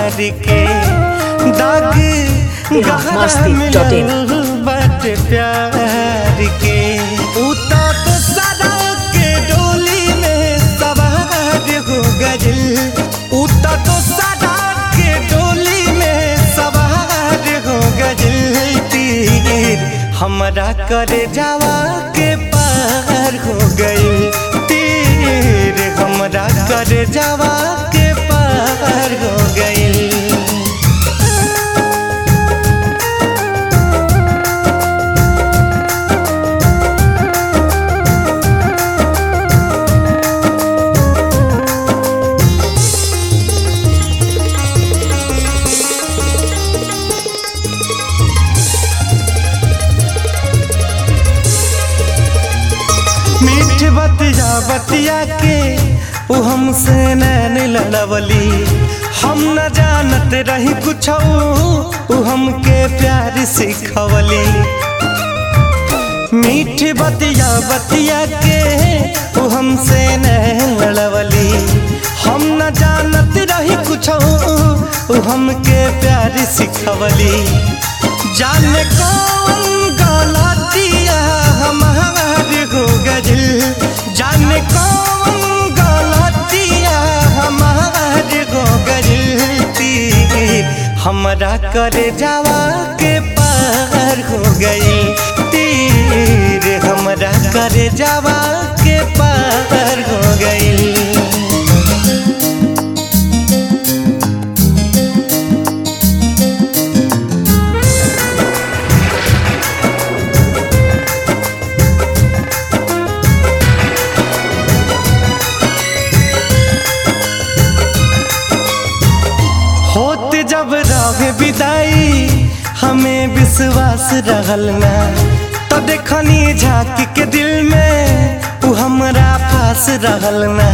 प्यार के दाग गहरा मिलल बाटे प्यार के उता तो सदा के डोली में सवार हो गइल उता तो सदा के डोली में सवार हो गइल तीर हमरा करे जावा के पार हो गइल तीर हमरा करे जावा के पार हो गइल। मीठ बतिया बतिया के वो हमसे नैन लड़वली हम न जानत रही कुछ वो हमके प्यार सिखवली। मीठ बतिया बतिया के वो हमसे नैन लड़वली हम न जानत रही कुछ वो हमके प्यार सिखवली। जाने कौन गलतिया हमार हो गइल जाने कौन गलतिया हमार हो गइल तीर हमरा करे जावा के पार हो गइल तीर हमरा करे जावा के पार हो गइल। होत जब रहे विदाई हमें विश्वास रहल ना तो देखनी झाँक के दिल में वो हमरा पास रहल ना।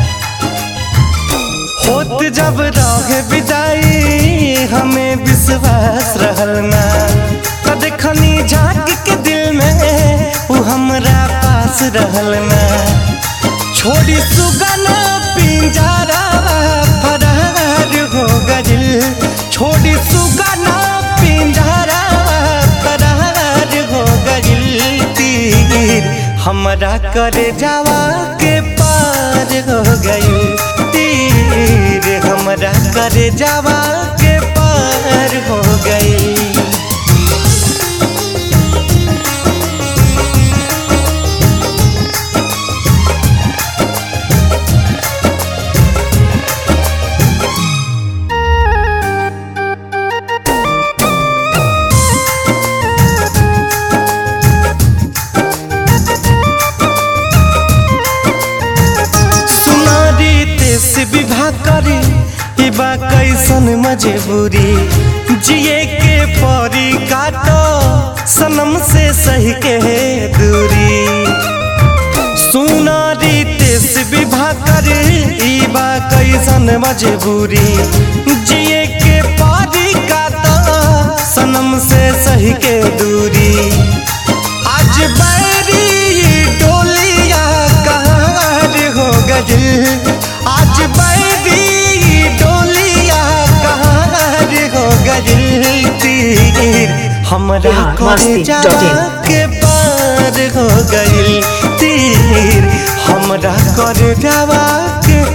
होत जब रहे विदाई हमें विश्वास रहल ना तो देखनी झाँक के दिल में वो हमरा पास रहल ना। छोड़ी सुगना पिंजरा फरार हो गइल छोड़ी सुगना पिंजरा फरार हो गइल तीर हमरा करे जावा के पार हो गइल तीर हमरा करे जावा के पार हो गइल। से विवाह करी ई बा कैसन मजबूरी जिए के परी काटो सनम से सही के दूरी। सुना रीते से विवाह करी ई बा कैसन मजबूरी जिए के परी काटो सनम से सही के दूरी। आज बैरी डोलिया कहार हो गइल आज बैरी डोलिया कहार हो गइल तीर हमरा करे जावा के पार हो गइल तीर हमरा करे जावा के